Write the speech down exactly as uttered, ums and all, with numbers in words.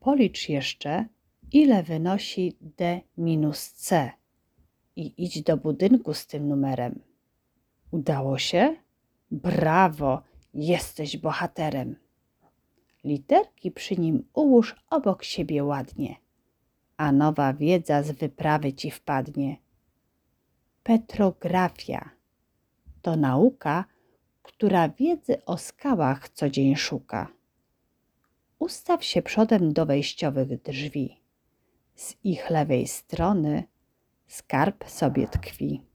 Policz jeszcze, ile wynosi d minus c i idź do budynku z tym numerem. Udało się? Brawo, jesteś bohaterem. Literki przy nim ułóż obok siebie ładnie, a nowa wiedza z wyprawy ci wpadnie. Petrografia to nauka, która wiedzy o skałach co dzień szuka. Ustaw się przodem do wejściowych drzwi. Z ich lewej strony skarb sobie tkwi.